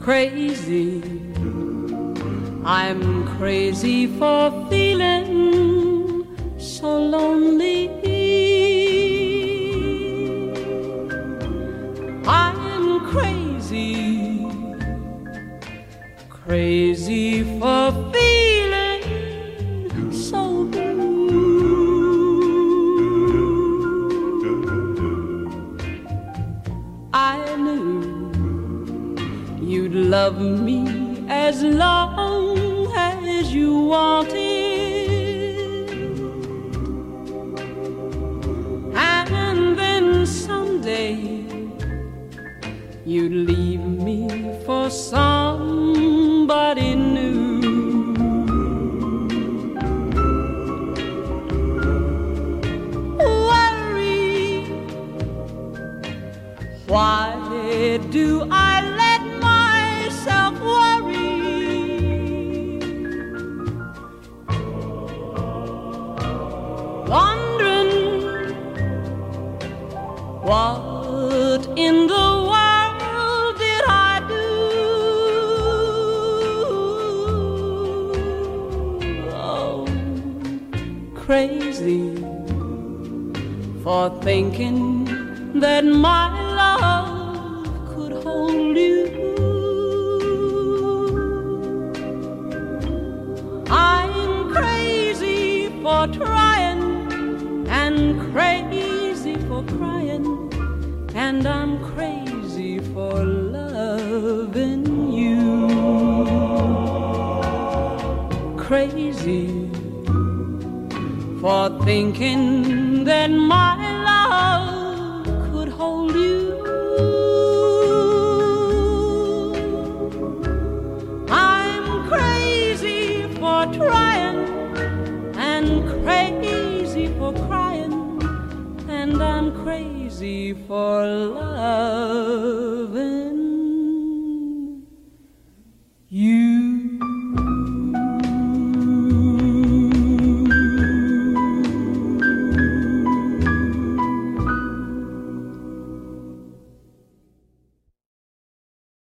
crazy. I'm crazy for feeling so lonely. I'm crazy, crazy for feeling so blue. I knew you'd love me as long as you wanted, and then someday you'd leave me for somebody new. Worry, why do I let myself worry? Wondering what in the world did I do? Oh, crazy for thinking that my love could hold you. I'm crazy for trying and crazy for crying, and I'm crazy for loving you. Crazy for thinking that my love could hold you. I'm crazy for trying and crazy for crying, and I'm crazy for loving